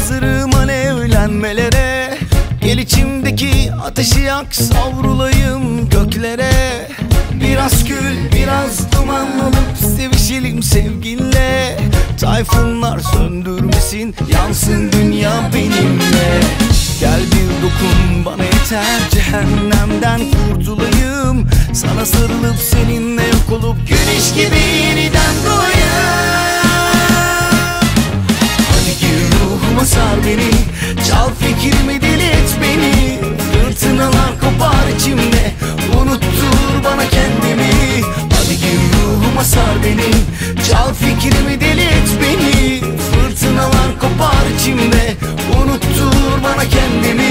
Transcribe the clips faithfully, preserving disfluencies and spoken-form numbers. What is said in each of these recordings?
hazırım alevlenmelere. Gel içimdeki ateşi yak, savrulayım göklere. Biraz kül, biraz duman olup sevişelim sevginle. Tayfunlar söndürmesin, yansın dünya benimle. Gel bir dokun bana yeter, cehennemden kurtulayım. Sana sarılıp seninle yok olup güneş gibi yeniden doğayım. Hadi gir ruhuma, sar beni, çal fikrimi, deli et beni. Fırtınalar kopar içimde, unuttur bana kendimi. Hadi gir ruhuma, sar beni, çal fikrimi, deli et beni. Fırtınalar kopar içimde, unuttur bana kendimi.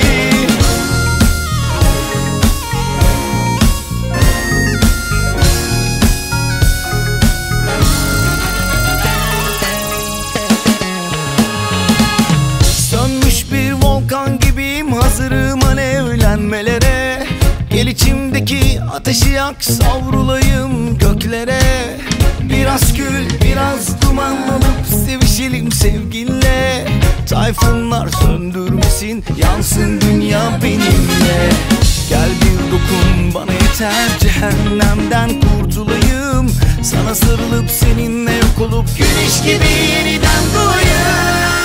Sönmüş bir volkan gibiyim, hazırım alevlenmelere. Gel içimdeki ateşi yak, savrulayım göklere. Biraz kül, biraz duman olup sevişelim sevginle. Tayfunlar söndürmesin, yansın dünya benimle. Gel bir dokun bana yeter, cehennemden kurtulayım. Sana sarılıp seninle yok olup güneş gibi yeniden doğayım.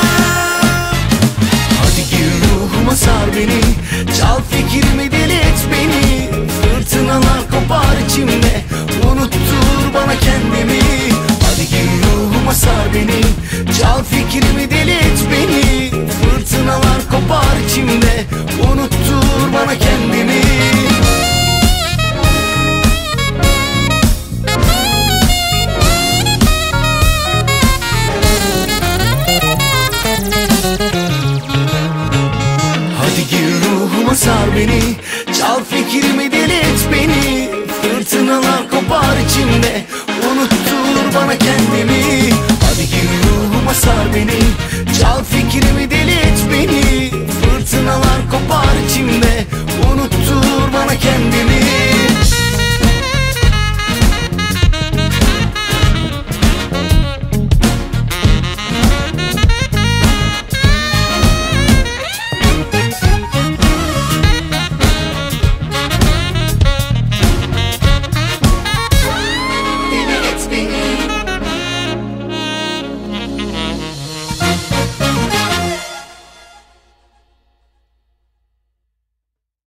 Hadi gir ruhuma, sar beni, çal fikrimi, deli et beni. Fırtınalar kopar içimde, unuttur bana kendimi. Hadi gir ruhuma, sar beni, çal fikrimi, deli et beni. Fırtınalar kopar içimde, unuttur bana kendimi. Hadi gir ruhuma, sar beni, çal fikrimi, deli et beni. Fırtınalar kopar içimde, unuttur bana kendimi. Hadi gir ruhuma, sar beni, çal fikrimi, deli et beni. Fırtınalar kopar içimde, unuttur bana kendimi.